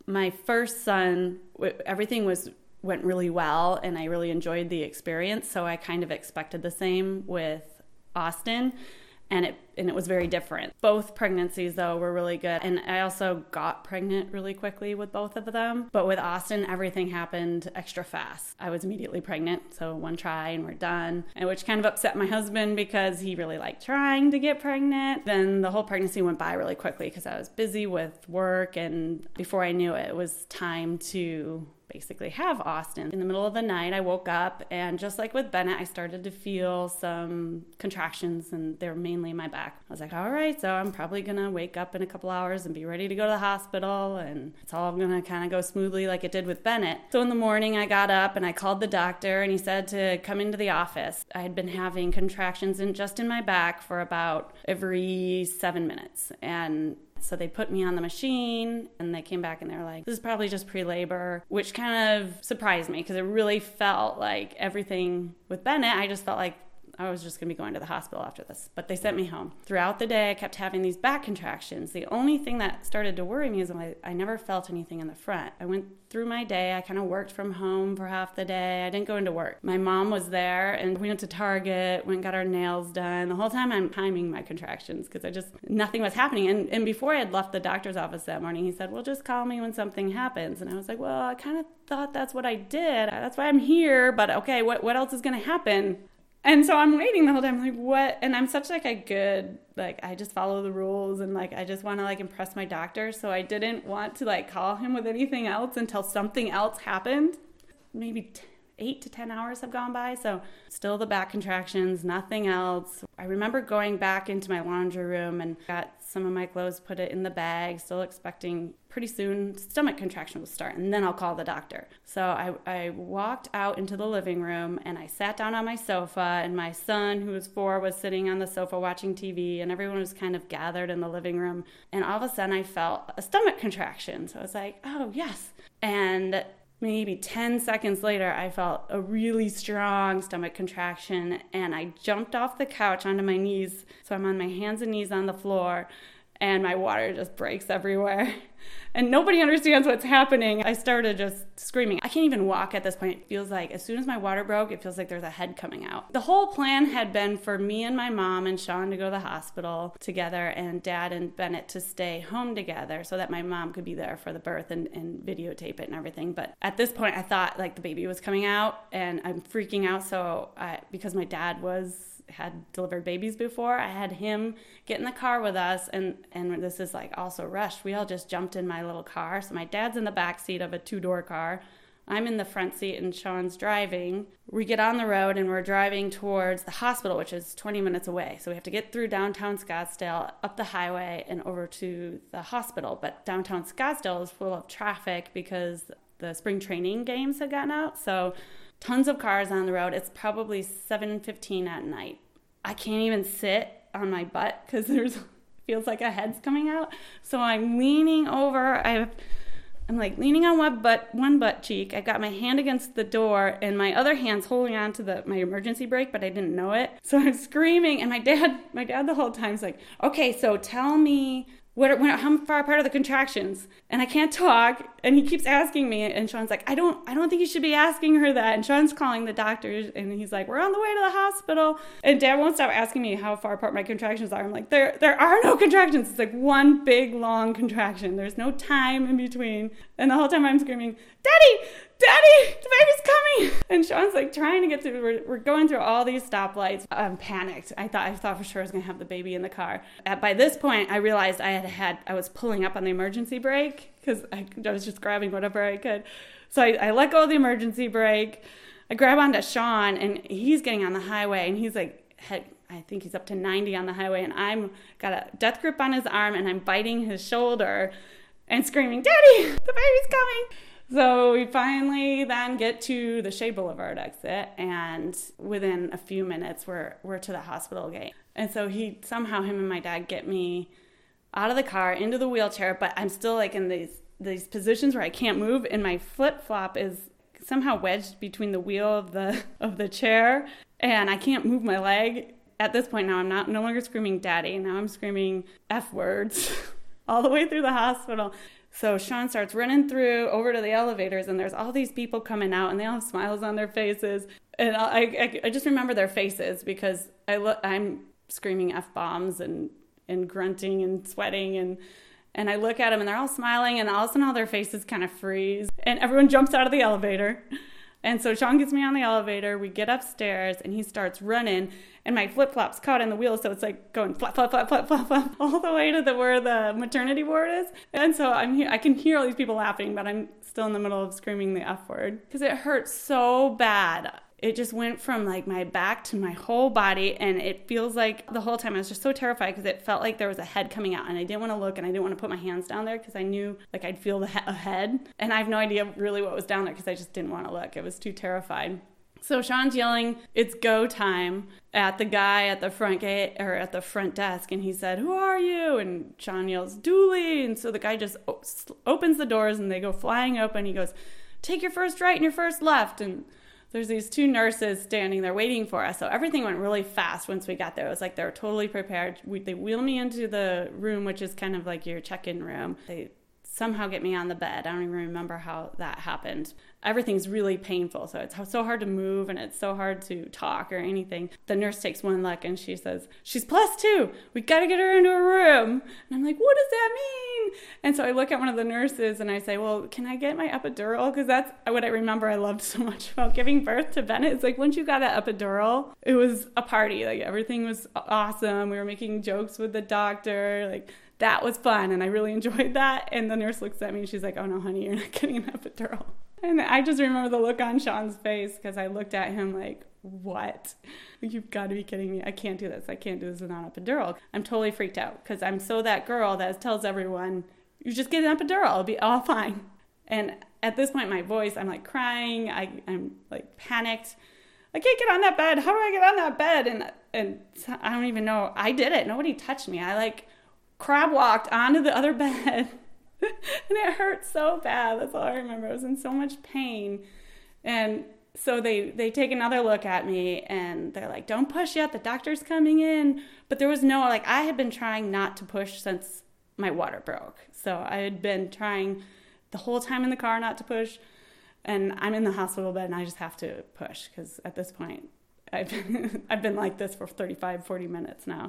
My first son, everything went really well, and I really enjoyed the experience. So I kind of expected the same with Austin, and it was very different. Both pregnancies, though, were really good. And I also got pregnant really quickly with both of them. But with Austin, everything happened extra fast. I was immediately pregnant, so one try and we're done, and which kind of upset my husband because he really liked trying to get pregnant. Then the whole pregnancy went by really quickly because I was busy with work, and before I knew it, it was time to basically have Austin. In the middle of the night, I woke up, and just like with Bennett, I started to feel some contractions, and they're mainly in my back. I was like, all right, so I'm probably gonna wake up in a couple hours and be ready to go to the hospital, and it's all gonna kind of go smoothly like it did with Bennett. So in the morning, I got up and I called the doctor, and he said to come into the office. I had been having contractions just in my back for about every 7 minutes, and so they put me on the machine, and they came back and they were like, this is probably just pre-labor, which kind of surprised me because it really felt like everything with Bennett, I just felt like I was just going to be going to the hospital after this. But they sent me home. Throughout the day, I kept having these back contractions. The only thing that started to worry me is I never felt anything in the front. I went through my day. I kind of worked from home for half the day. I didn't go into work. My mom was there, and we went to Target, went and got our nails done. The whole time I'm timing my contractions because nothing was happening. And before I had left the doctor's office that morning, he said, well, just call me when something happens. And I was like, well, I kind of thought that's what I did. That's why I'm here. But okay, what else is going to happen? And so I'm waiting the whole time, like, what? And I'm such like a good, like, I just follow the rules, and like, I just want to like impress my doctor. So I didn't want to like call him with anything else until something else happened. Maybe 8 to 10 hours have gone by. So still the back contractions, nothing else. I remember going back into my laundry room and got some of my clothes, put it in the bag, still expecting pretty soon stomach contraction will start, and then I'll call the doctor. So I walked out into the living room, and I sat down on my sofa, and my son, who was 4, was sitting on the sofa watching TV, and everyone was kind of gathered in the living room. And all of a sudden I felt a stomach contraction. So I was like, oh yes. And maybe 10 seconds later, I felt a really strong stomach contraction, and I jumped off the couch onto my knees. So I'm on my hands and knees on the floor, and my water just breaks everywhere. And nobody understands what's happening. I started just screaming. I can't even walk at this point. It feels like as soon as my water broke, it feels like there's a head coming out. The whole plan had been for me and my mom and Sean to go to the hospital together, and Dad and Bennett to stay home together so that my mom could be there for the birth and videotape it and everything. But at this point, I thought like the baby was coming out, and I'm freaking out. So because my dad had delivered babies before, I had him get in the car with us, and this is like also rushed. We all just jumped in my little car. So my dad's in the back seat of a 2-door car. I'm in the front seat, and Sean's driving. We get on the road, and we're driving towards the hospital, which is 20 minutes away. So we have to get through downtown Scottsdale, up the highway, and over to the hospital. But downtown Scottsdale is full of traffic because the spring training games had gotten out. So tons of cars on the road. It's probably 7:15 at night. I can't even sit on my butt because feels like a head's coming out. So I'm leaning over. I'm like leaning on one butt cheek. I got my hand against the door, and my other hand's holding on to my emergency brake, but I didn't know it. So I'm screaming, and my dad the whole time is like, okay, so tell me how far apart are the contractions? And I can't talk, and he keeps asking me, and Sean's like, I don't think you should be asking her that. And Sean's calling the doctors, and he's like, we're on the way to the hospital. And Dad won't stop asking me how far apart my contractions are. I'm like, there are no contractions. It's like one big long contraction. There's no time in between. And the whole time I'm screaming, Daddy, the baby's coming. And Sean's like trying to get through. We're going through all these stoplights. I'm panicked. I thought for sure I was going to have the baby in the car. By this point, I realized I was pulling up on the emergency brake because I was just grabbing whatever I could. So I let go of the emergency brake. I grab onto Sean, and he's getting on the highway, and he's like, I think he's up to 90 on the highway, and I'm got a death grip on his arm, and I'm biting his shoulder and screaming, Daddy, the baby's coming. So we finally then get to the Shea Boulevard exit, and within a few minutes, we're to the hospital gate. And so him and my dad get me out of the car, into the wheelchair, but I'm still like in these positions where I can't move, and my flip-flop is somehow wedged between the wheel of the chair, and I can't move my leg. At this point now, I'm no longer screaming Daddy. Now I'm screaming F words all the way through the hospital. So Sean starts running through over to the elevators, and there's all these people coming out, and they all have smiles on their faces. And I just remember their faces because I'm screaming F-bombs and grunting and sweating, and I look at them, and they're all smiling, and all of a sudden all their faces kind of freeze, and everyone jumps out of the elevator. And so Sean gets me on the elevator, we get upstairs, and he starts running, and my flip-flops caught in the wheel, so it's like going flap, flap, flap, flap, flap, flap, all the way to where the maternity ward is. And so I can hear all these people laughing, but I'm still in the middle of screaming the F word, because it hurt so bad. It just went from like my back to my whole body, and it feels like the whole time I was just so terrified because it felt like there was a head coming out, and I didn't want to look, and I didn't want to put my hands down there because I knew like I'd feel a head, and I have no idea really what was down there because I just didn't want to look. I was too terrified. So Sean's yelling, "It's go time," at the guy at the front gate or at the front desk, and he said, "Who are you?" And Sean yells, "Dooley." And so the guy just opens the doors, and they go flying open. He goes, "Take your first right and your first left." And there's these two nurses standing there waiting for us. So everything went really fast once we got there. It was like they were totally prepared. They wheel me into the room, which is kind of like your check-in room. They somehow get me on the bed. I don't even remember how that happened. Everything's really painful. So it's so hard to move, and it's so hard to talk or anything. The nurse takes one look, and she says, "She's +2. We got to get her into a room." And I'm like, "What does that mean?" And so I look at one of the nurses, and I say, "Well, can I get my epidural?" Because that's what I remember I loved so much about giving birth to Bennett. It's like once you got an epidural, it was a party. Like everything was awesome. We were making jokes with the doctor. Like that was fun, and I really enjoyed that. And the nurse looks at me, and she's like, "Oh no, honey, you're not getting an epidural." And I just remember the look on Sean's face because I looked at him like, "What? You've got to be kidding me. I can't do this. I can't do this without an epidural." I'm totally freaked out because I'm so that girl that tells everyone, "You just get an epidural. It'll be all fine." And at this point, my voice, I'm like crying. I'm like panicked. I can't get on that bed. How do I get on that bed? And I don't even know. I did it. Nobody touched me. I like crab walked onto the other bed. And it hurt so bad. That's all I remember. I was in so much pain. And so they take another look at me, and they're like, "Don't push yet. The doctor's coming in." But there was I had been trying not to push since my water broke. So I had been trying the whole time in the car not to push. And I'm in the hospital bed, and I just have to push because at this point, I've been like this for 35, 40 minutes now.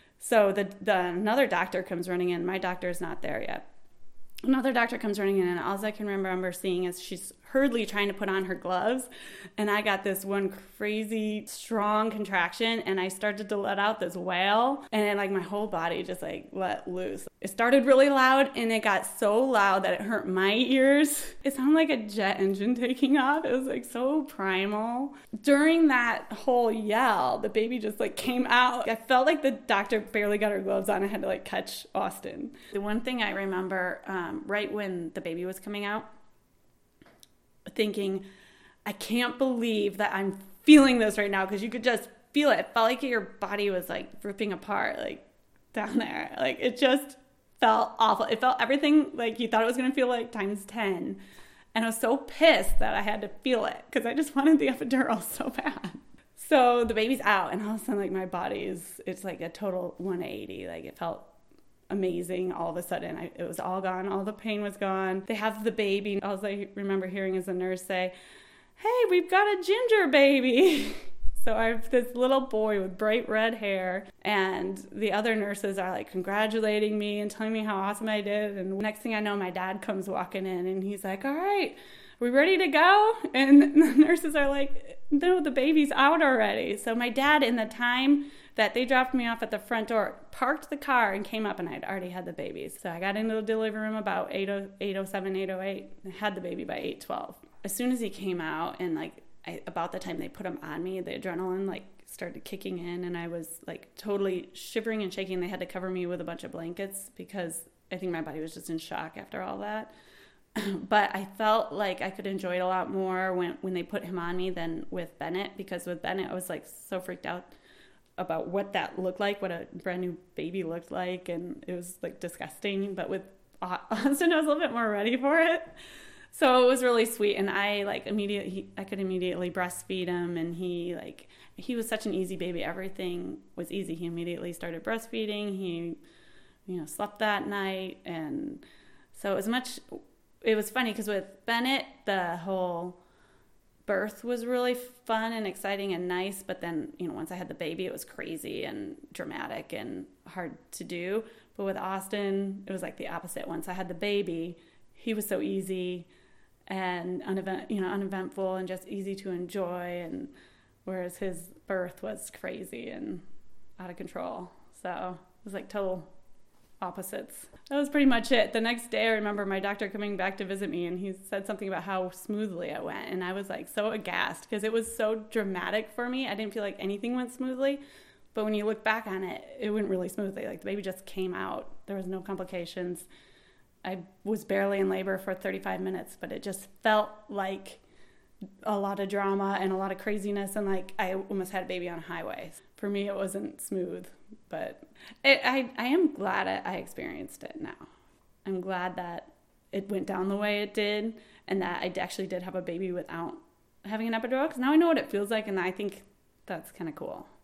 So another doctor comes running in. My doctor's not there yet. Another doctor comes running in, and all I can remember seeing is she's hurriedly trying to put on her gloves, and I got this one crazy strong contraction, and I started to let out this wail, and like my whole body just like let loose. It started really loud, and it got so loud that it hurt my ears. It sounded like a jet engine taking off. It was like so primal. During that whole yell, the baby just like came out. I felt like the doctor barely got her gloves on. I had to like catch Austin. The one thing I remember, right when the baby was coming out, thinking, I can't believe that I'm feeling this right now, because you could just feel it. It felt like your body was like ripping apart, like down there. Like it just felt awful. It felt everything like you thought it was going to feel like times 10. And I was so pissed that I had to feel it because I just wanted the epidural so bad. So the baby's out, and all of a sudden, like my body it's like a total 180. Like it felt amazing all of a sudden. It was all gone. All the pain was gone. They have the baby. All I remember hearing is the nurse say, "Hey, we've got a ginger baby." So I have this little boy with bright red hair, and the other nurses are like congratulating me and telling me how awesome I did. And next thing I know, my dad comes walking in, and he's like, "All right, we ready to go?" And the nurses are like, "No, the baby's out already." So my dad, in the time that they dropped me off at the front door, parked the car and came up, and I'd already had the babies. So I got into the delivery room about 8:07, 8:08, and had the baby by 8:12. As soon as he came out, and like about the time they put him on me, the adrenaline like started kicking in, and I was like totally shivering and shaking. They had to cover me with a bunch of blankets because I think my body was just in shock after all that. But I felt like I could enjoy it a lot more when they put him on me than with Bennett, because with Bennett I was like so freaked out about what that looked like, what a brand new baby looked like, and it was like disgusting. But with Austin, I was a little bit more ready for it. So it was really sweet, and I could immediately breastfeed him, and he was such an easy baby. Everything was easy. He immediately started breastfeeding. He, slept that night, and So it was funny because with Bennett, the whole birth was really fun and exciting and nice. But then, once I had the baby, it was crazy and dramatic and hard to do. But with Austin, it was like the opposite. Once I had the baby, he was so easy and uneventful and just easy to enjoy. And whereas his birth was crazy and out of control. So it was like total opposites. That was pretty much it. The next day, I remember my doctor coming back to visit me, and he said something about how smoothly it went. And I was like so aghast because it was so dramatic for me. I didn't feel like anything went smoothly. But when you look back on it, it went really smoothly. Like the baby just came out. There was no complications. I was barely in labor for 35 minutes, but it just felt like a lot of drama and a lot of craziness, and like I almost had a baby on a highway. For me, it wasn't smooth, but I am glad I experienced it now. I'm glad that it went down the way it did, and that I actually did have a baby without having an epidural, because now I know what it feels like, and I think that's kind of cool.